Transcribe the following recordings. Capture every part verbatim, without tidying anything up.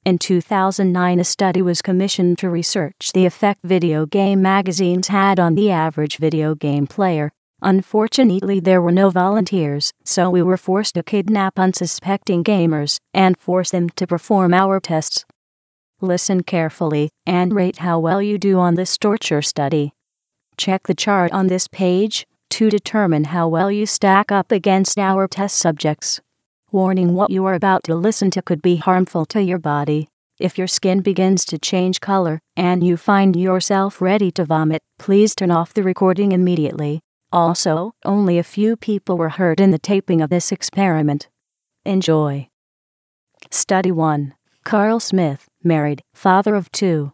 In two thousand nine, a study was commissioned to research the effect video game magazines had on the average video game player. Unfortunately, there were no volunteers, so we were forced to kidnap unsuspecting gamers and force them to perform our tests. Listen carefully and rate how well you do on this torture study. Check the chart on this page to determine how well you stack up against our test subjects. Warning: what you are about to listen to could be harmful to your body. If your skin begins to change color and you find yourself ready to vomit, please turn off the recording immediately. Also, only a few people were hurt in the taping of this experiment. Enjoy. Study one. Carl Smith, married, father of two.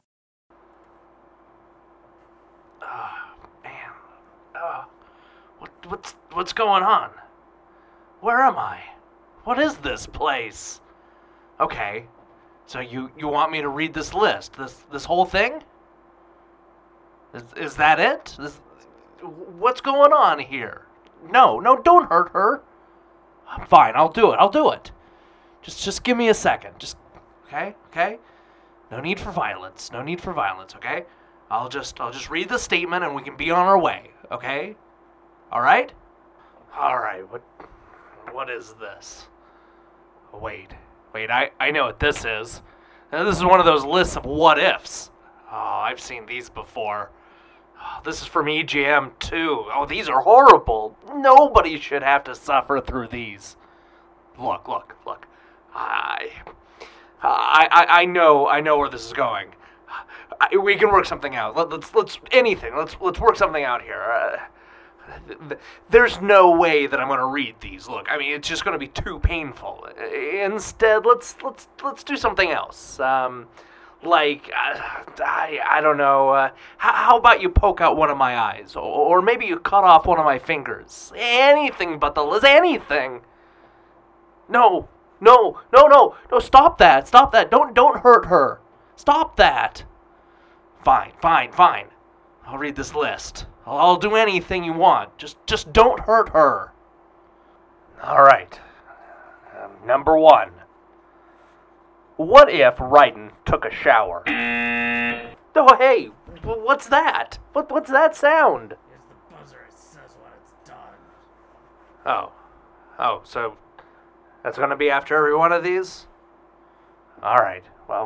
Oh, man. Oh, what, what's, what's going on? Where am I? What is this place? Okay, so you, you want me to read this list, this this whole thing? Is, is that it? This, what's going on here? No, no, don't hurt her. Fine, I'll do it, I'll do it. Just just give me a second, just, okay, okay? No need for violence, no need for violence, okay? I'll just, I'll just read the statement and we can be on our way, okay? Alright? Alright, what, what is this? Oh, wait, wait, I, I know what this is. Now, this is one of those lists of what-ifs. Oh, I've seen these before. Oh, this is from E G M too. Oh, these are horrible. Nobody should have to suffer through these. Look, look, look. I, I, I, I know, I know where this is going. I, we can work something out. Let, let's, let's, anything. Let's, let's work something out here. Uh, There's no way that I'm going to read these. Look, I mean, it's just going to be too painful. Instead, let's let's let's do something else. Um, like uh, I I don't know. Uh, how, how about you poke out one of my eyes, or, or maybe you cut off one of my fingers? Anything but the list. Anything. No, no, no, no, no! Stop that! Stop that! Don't don't hurt her! Stop that! Fine, fine, fine. I'll read this list. I'll, I'll do anything you want. Just just don't hurt her. All right. Um, number one. What if Raiden took a shower? Oh, hey, what's that? What what's that sound? Here's the buzzer. It says when it's done. Oh. Oh, so that's going to be after every one of these? All right. Well.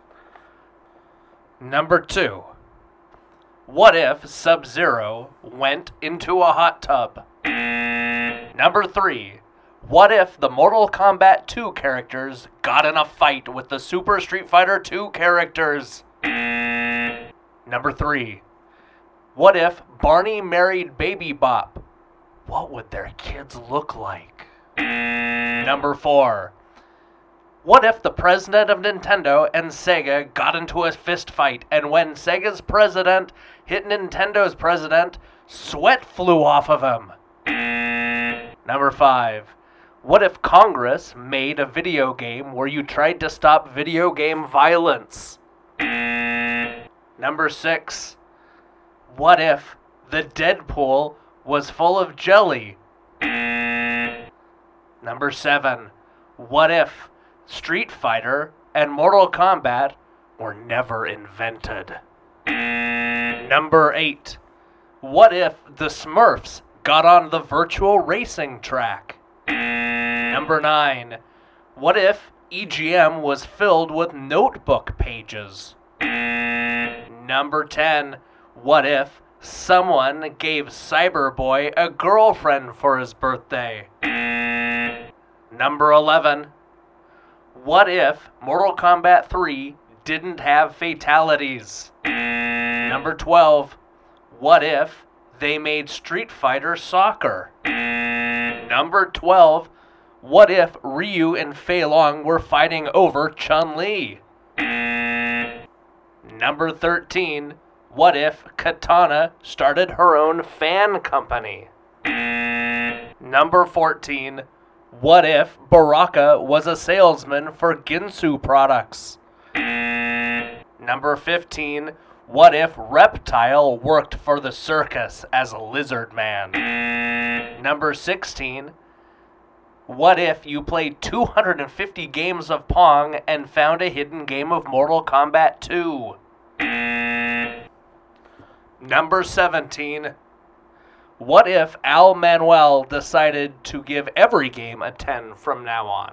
Number two. What if Sub-Zero went into a hot tub? Number three. What if the Mortal Kombat two characters got in a fight with the Super Street Fighter two characters? Number three. What if Barney married Baby Bop? What would their kids look like? Number four. What if the president of Nintendo and Sega got into a fist fight, and when Sega's president hit Nintendo's president, sweat flew off of him? Number five. What if Congress made a video game where you tried to stop video game violence? Number six. What if the Deadpool was full of jelly? Number seven. What if Street Fighter and Mortal Kombat were never invented? Number eight. What if the Smurfs got on the virtual racing track? Number nine. What if E G M was filled with notebook pages? Number ten. What if someone gave Cyberboy a girlfriend for his birthday? Number eleven. What if Mortal Kombat three didn't have fatalities? Number twelve. What if they made Street Fighter Soccer? Number twelve. What if Ryu and Fei Long were fighting over Chun-Li? Number thirteen. What if Katana started her own fan company? Number fourteen. What if Baraka was a salesman for Ginsu products? Number fifteen. What if Reptile worked for the circus as a lizard man? Number sixteen. What if you played two hundred fifty games of Pong and found a hidden game of Mortal Kombat two? Number seventeen. What if Al Manuel decided to give every game a ten from now on?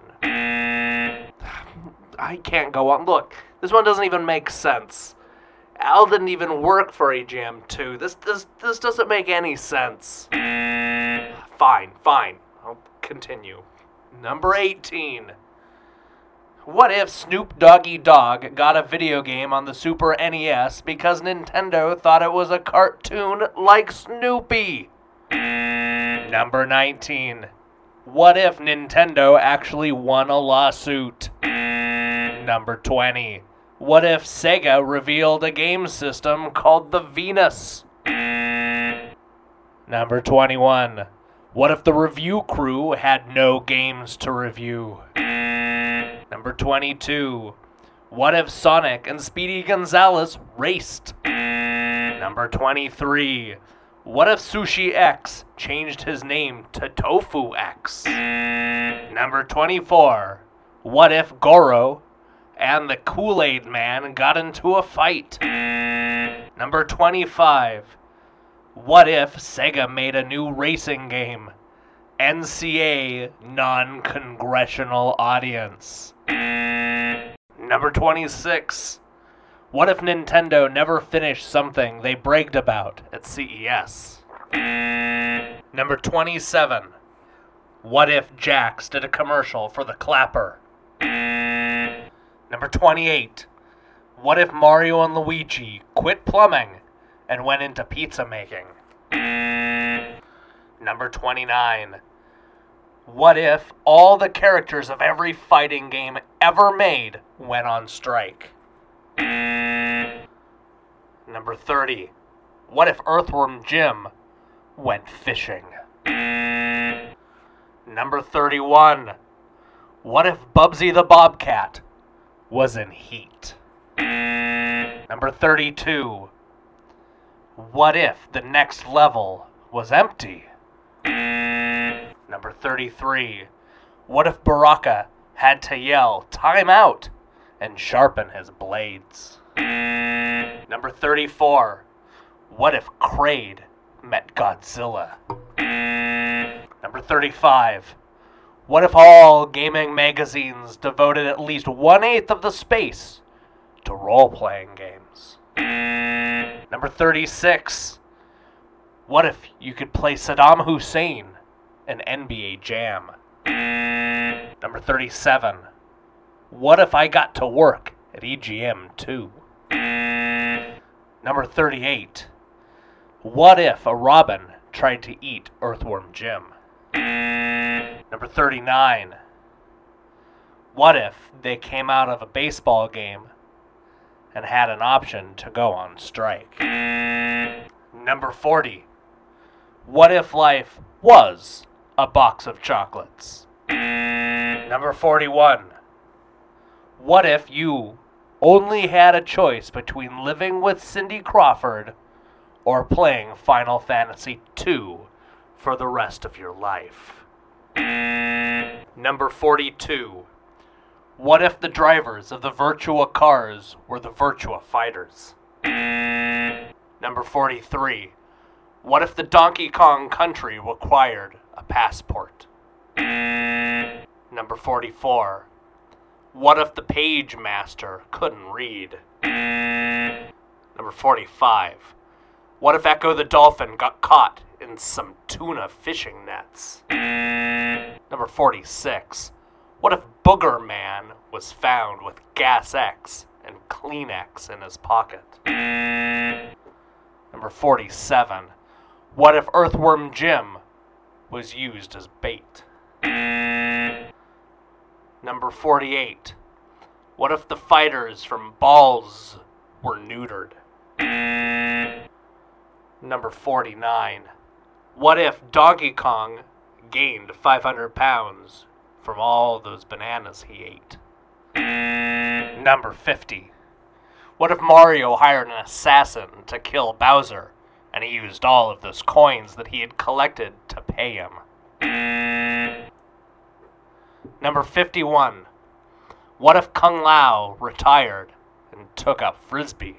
I can't go on. Look, this one doesn't even make sense. Al didn't even work for A G M two. This this this doesn't make any sense. Fine, fine. I'll continue. Number eighteen. What if Snoop Doggy Dogg got a video game on the Super N E S because Nintendo thought it was a cartoon like Snoopy? Number nineteen. What if Nintendo actually won a lawsuit? Number twenty. What if Sega revealed a game system called the Venus? Number twenty-one. What if the review crew had no games to review? Number twenty-two. What if Sonic and Speedy Gonzales raced? Number twenty-three. What if Sushi X changed his name to Tofu X? Number twenty-four. What if Goro and the Kool-Aid Man got into a fight? Number twenty-five. What if Sega made a new racing game? N C A Non-Congressional Audience. Number twenty-six. What if Nintendo never finished something they bragged about at C E S? Number twenty-seven. What if Jax did a commercial for the Clapper? Number twenty-eight. What if Mario and Luigi quit plumbing and went into pizza making? Number twenty-nine. What if all the characters of every fighting game ever made went on strike? Number thirty. What if Earthworm Jim went fishing? Number thirty-one. What if Bubsy the Bobcat was in heat? Number thirty-two. What if the next level was empty? Number thirty-three. What if Baraka had to yell, "Time out," and sharpen his blades? Number thirty-four. What if Kraid met Godzilla? Number thirty-five. What if all gaming magazines devoted at least one-eighth of the space to role-playing games? Number thirty-six. What if you could play Saddam Hussein in N B A Jam? Number thirty-seven. What if I got to work at E G M too? Number thirty-eight. What if a robin tried to eat Earthworm Jim? Number thirty-nine. What if they came out of a baseball game and had an option to go on strike? Number forty. What if life was a box of chocolates? Number forty-one. What if you only had a choice between living with Cindy Crawford or playing Final Fantasy two for the rest of your life? Number forty-two. What if the drivers of the Virtua cars were the Virtua fighters? Number forty-three. What if the Donkey Kong Country required a passport? Number forty-four. What if the Page Master couldn't read? Number forty-five. What if Echo the Dolphin got caught in some tuna fishing nets? Number forty-six. What if Booger Man was found with Gas X and Kleenex in his pocket? Number forty-seven. What if Earthworm Jim was used as bait? Number forty-eight. What if the fighters from Balls were neutered? Number forty-nine. What if Donkey Kong gained five hundred pounds from all those bananas he ate? Number fifty. What if Mario hired an assassin to kill Bowser, and he used all of those coins that he had collected to pay him? Number fifty-one. What if Kung Lao retired and took up Frisbee?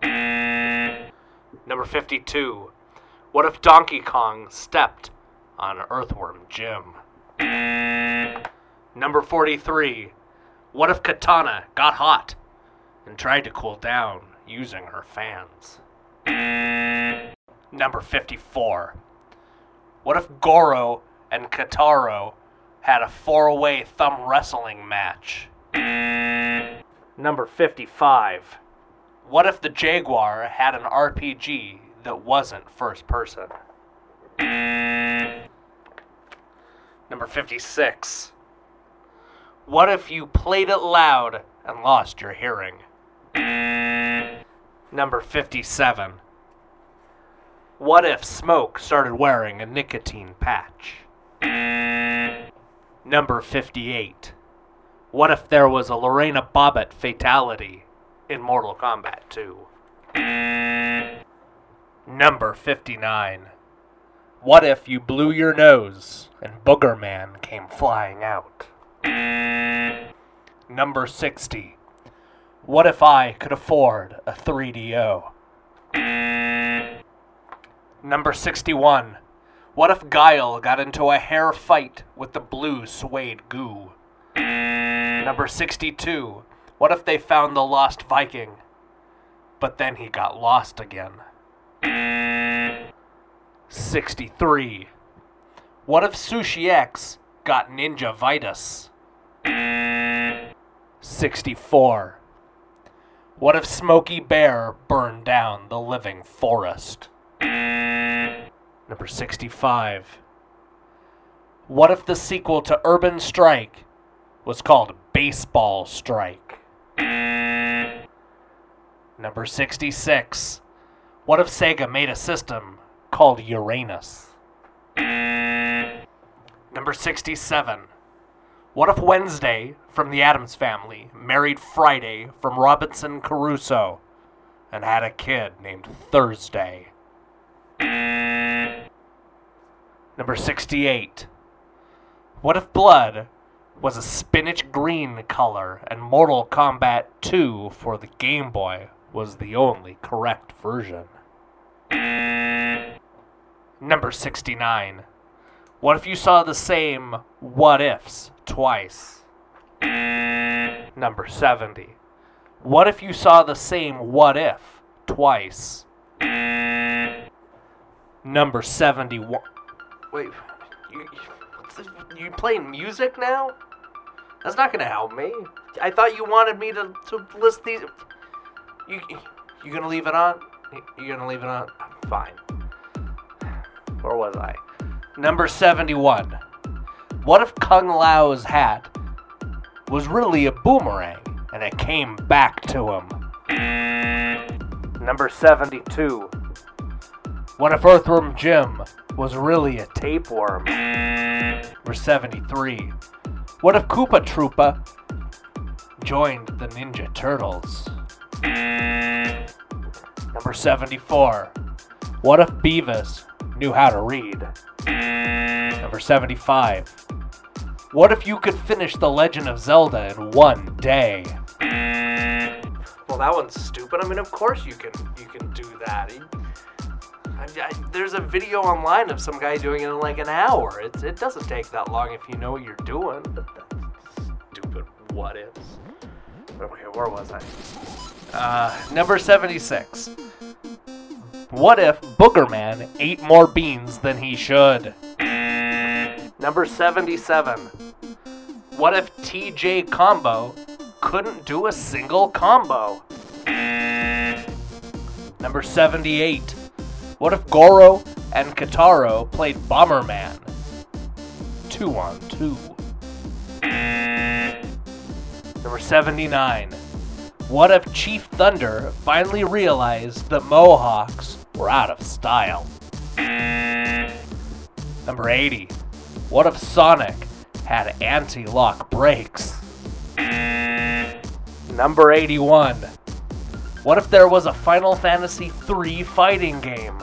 Number fifty-two. What if Donkey Kong stepped on Earthworm Jim? Number forty-three. What if Katana got hot and tried to cool down using her fans? Number fifty-four. What if Goro and Kataro had a four-way thumb wrestling match? Number fifty-five. What if the Jaguar had an R P G that wasn't first person? Number fifty-six. What if you played it loud and lost your hearing? Number fifty-seven. What if Smoke started wearing a nicotine patch? Number fifty-eight. What if there was a Lorena Bobbitt fatality in Mortal Kombat two? Number fifty-nine. What if you blew your nose and Booger Man came flying out? Number sixty. What if I could afford a three D O? Number sixty-one. What if Guile got into a hair fight with the blue suede goo? Number sixty-two. What if they found the lost Viking, but then he got lost again? sixty-three. What if Sushi X got ninja vitus? sixty-four. What if Smokey Bear burned down the living forest? Number sixty-five. What if the sequel to Urban Strike was called Baseball Strike? Number sixty-six. What if Sega made a system called Uranus? Number sixty-seven. What if Wednesday from the Addams Family married Friday from Robinson Crusoe and had a kid named Thursday? Number sixty-eight. What if blood was a spinach green color and Mortal Kombat two for the Game Boy was the only correct version? Number sixty-nine. What if you saw the same what ifs twice? Number seventy. What if you saw the same what if twice? Number seventy-one. Wait, you, what's this, you playing music now? That's not gonna help me. I thought you wanted me to, to list these. You you gonna leave it on? You gonna leave it on? Fine. Where was I? Number seventy-one. What if Kung Lao's hat was really a boomerang and it came back to him? Number seventy-two. What if Earthworm Jim was really a tapeworm? Number seventy-three. What if Koopa Troopa joined the Ninja Turtles? Number seventy-four. What if Beavis knew how to read? Number seventy-five. What if you could finish The Legend of Zelda in one day? Well, that one's stupid. I mean, of course you can you can do that. I, I, there's a video online of some guy doing it in like an hour. It, it doesn't take that long if you know what you're doing. But that's stupid what ifs. Okay, where was I? Uh, number seventy-six. What if Booger Man ate more beans than he should? Number seventy-seven. What if T J Combo couldn't do a single combo? Number seventy-eight. What if Goro and Kataro played Bomberman? Two on two. Number seventy-nine. What if Chief Thunder finally realized that Mohawks were out of style? Number eighty. What if Sonic had anti-lock brakes? Number eighty-one. What if there was a Final Fantasy three fighting game?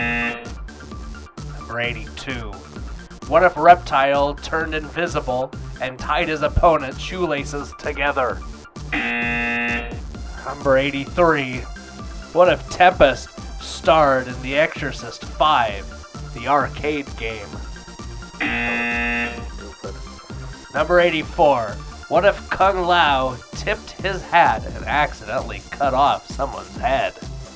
Number eighty-two. What if Reptile turned invisible and tied his opponent's shoelaces together? Number eighty-three. What if Tempest starred in The Exorcist five, the arcade game? Number eighty-four. What if Kung Lao tipped his hat and accidentally cut off someone's head?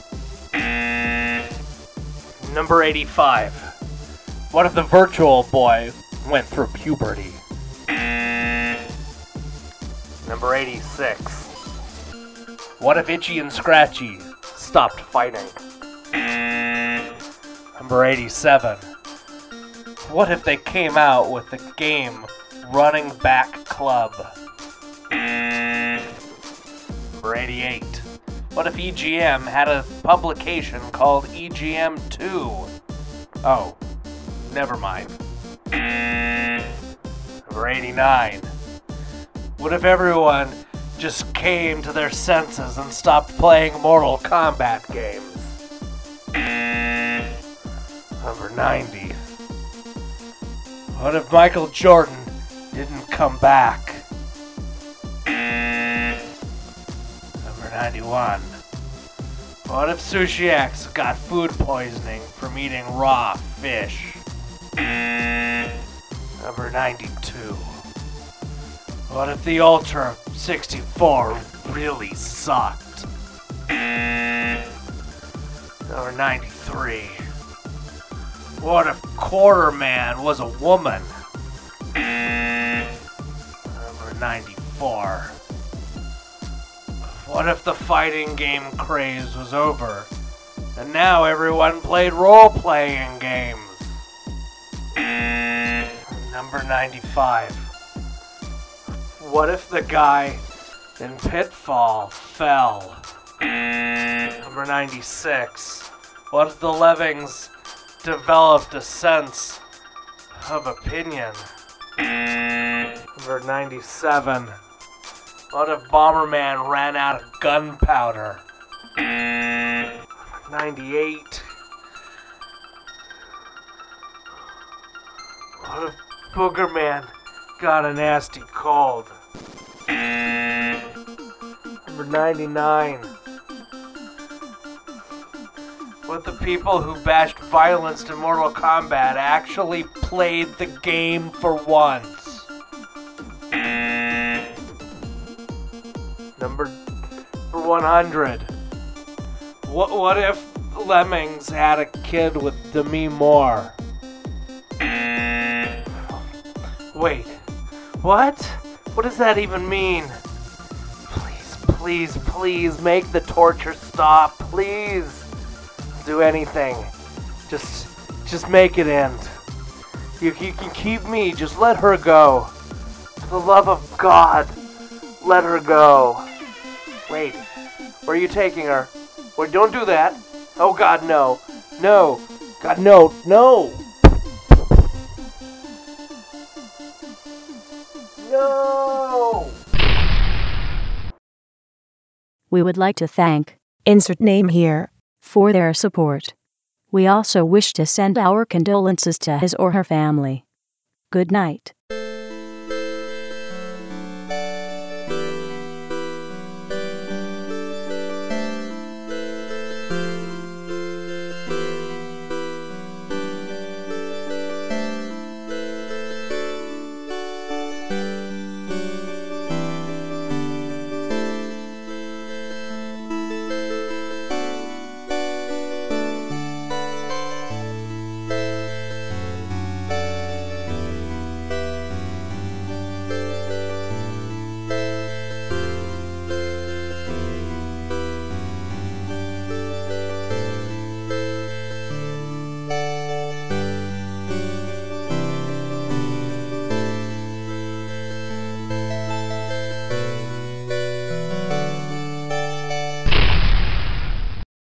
Number eighty-five. What if the Virtual Boy went through puberty? Number eighty-six. What if Itchy and Scratchy stopped fighting? Number eighty-seven. What if they came out with the game Running Back Club? Number eighty-eight. What if E G M had a publication called E G M two? Oh, never mind. Number eighty-nine. What if everyone just came to their senses and stopped playing Mortal Kombat games? Number ninety. What if Michael Jordan didn't come back? Number ninety-one. What if Sushi X got food poisoning from eating raw fish? Number ninety-two. What if the Ultra sixty-four really sucked? Number ninety-three. What if Quarterman was a woman? Number ninety-four. What if the fighting game craze was over, and now everyone played role-playing games? Number ninety-five. What if the guy in Pitfall fell? Number ninety-six. What if the Lemmings developed a sense of opinion? Number ninety-seven. What if Bomberman ran out of gunpowder? ninety-eight. What if Boogerman got a nasty cold? Number ninety-nine. What the people who bashed violence in Mortal Kombat actually played the game for once? Number one hundred. What, what if Lemmings had a kid with Demi Moore? Wait, what? What does that even mean? Please, please, please make the torture stop. Please. Do anything. Just, just make it end. You, you can keep me. Just let her go. For the love of God, let her go. Wait, where are you taking her? Wait, don't do that. Oh God, no. No. God, no. No. No. We would like to thank Insert Name Here for their support. We also wish to send our condolences to his or her family. Good night.